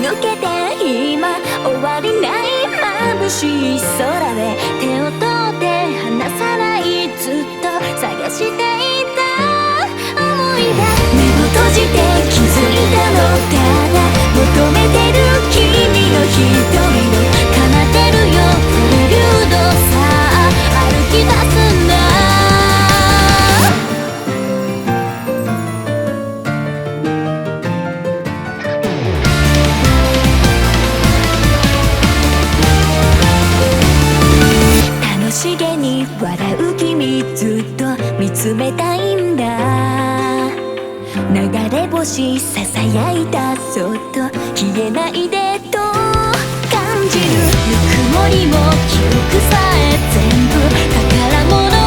抜けて今終わりない眩しい空で手を取って離さないずっと探していた想い出目を閉じて気づいたのただ求めてる君の瞳を奏でるよプレリュードさあ歩き出すんだ楽しげに笑う君ずっと見つめたいんだ流れ星ささやいたそっと消えないでと感じるぬくもりも記憶さえ全部宝物